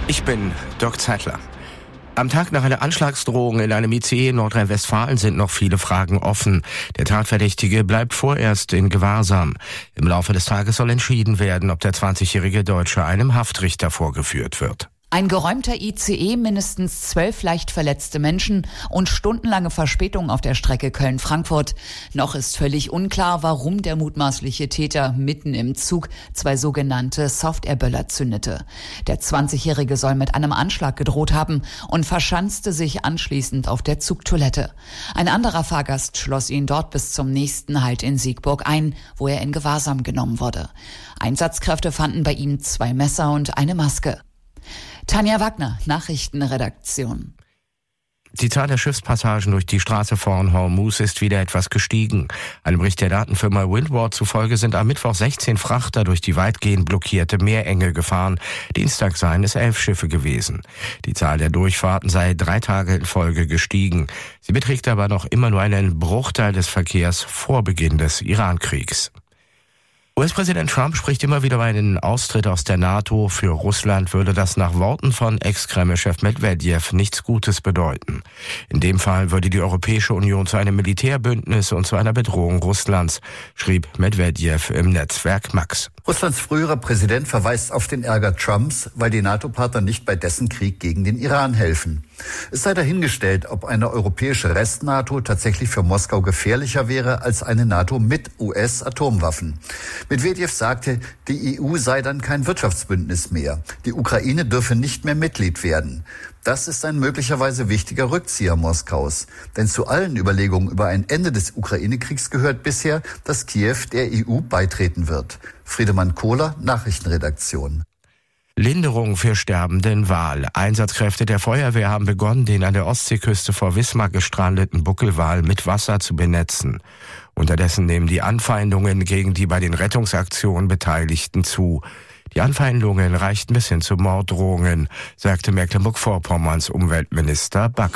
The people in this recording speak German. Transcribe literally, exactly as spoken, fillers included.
Ich bin Dirk Zeitler. Am Tag nach einer Anschlagsdrohung in einem I C E in Nordrhein-Westfalen sind noch viele Fragen offen. Der Tatverdächtige bleibt vorerst in Gewahrsam. Im Laufe des Tages soll entschieden werden, ob der zwanzigjährige Deutsche einem Haftrichter vorgeführt wird. Ein geräumter I C E, mindestens zwölf leicht verletzte Menschen und stundenlange Verspätung auf der Strecke Köln-Frankfurt. Noch ist völlig unklar, warum der mutmaßliche Täter mitten im Zug zwei sogenannte Soft-Air-Böller zündete. Der zwanzigjährige soll mit einem Anschlag gedroht haben und verschanzte sich anschließend auf der Zugtoilette. Ein anderer Fahrgast schloss ihn dort bis zum nächsten Halt in Siegburg ein, wo er in Gewahrsam genommen wurde. Einsatzkräfte fanden bei ihm zwei Messer und eine Maske. Tanja Wagner, Nachrichtenredaktion. Die Zahl der Schiffspassagen durch die Straße von Hormuz ist wieder etwas gestiegen. Einem Bericht der Datenfirma Windward zufolge sind am Mittwoch sechzehn Frachter durch die weitgehend blockierte Meerenge gefahren. Dienstag seien es elf Schiffe gewesen. Die Zahl der Durchfahrten sei drei Tage in Folge gestiegen. Sie beträgt aber noch immer nur einen Bruchteil des Verkehrs vor Beginn des Iran-Kriegs. U S-Präsident Trump spricht immer wieder über einen Austritt aus der NATO. Für Russland würde das nach Worten von Ex-Kreml-Chef Medwedew nichts Gutes bedeuten. In dem Fall würde die Europäische Union zu einem Militärbündnis und zu einer Bedrohung Russlands, schrieb Medwedew im Netzwerk Max. Russlands früherer Präsident verweist auf den Ärger Trumps, weil die NATO-Partner nicht bei dessen Krieg gegen den Iran helfen. Es sei dahingestellt, ob eine europäische Rest-NATO tatsächlich für Moskau gefährlicher wäre als eine NATO mit U S-Atomwaffen. Medwedew sagte, die E U sei dann kein Wirtschaftsbündnis mehr. Die Ukraine dürfe nicht mehr Mitglied werden. Das ist ein möglicherweise wichtiger Rückzieher Moskaus. Denn zu allen Überlegungen über ein Ende des Ukraine-Kriegs gehört bisher, dass Kiew der E U beitreten wird. Friedemann Kohler, Nachrichtenredaktion. Linderung für sterbenden Wal. Einsatzkräfte der Feuerwehr haben begonnen, den an der Ostseeküste vor Wismar gestrandeten Buckelwal mit Wasser zu benetzen. Unterdessen nehmen die Anfeindungen gegen die bei den Rettungsaktionen Beteiligten zu. Die Anfeindungen reichten bis hin zu Morddrohungen, sagte Mecklenburg-Vorpommerns Umweltminister Back.